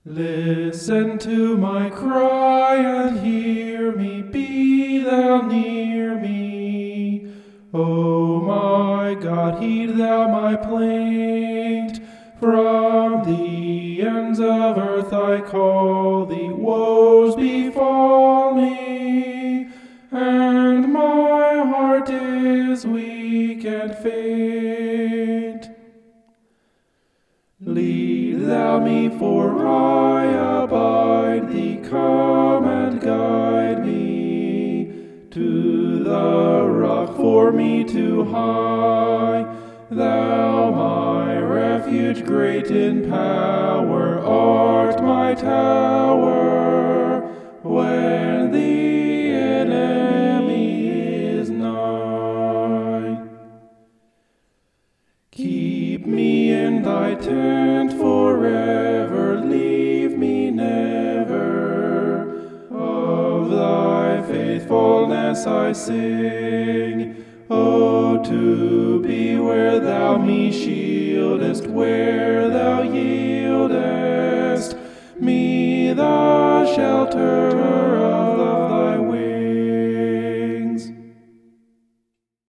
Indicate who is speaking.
Speaker 1: Listen to my cry and hear me, be thou near me. O my God, heed thou my plaint. From the ends of earth I call thee, woes befall me, and my heart is weak and faint. Lead thou me, for I abide thee, come and guide me to the rock for me to hie. Thou my refuge, great in power, art my tower, when the enemy is nigh. Keep me in thy tent forever, leave me never. Of thy faithfulness I sing. Oh, to be where thou me shieldest, where thou yieldest me the shelter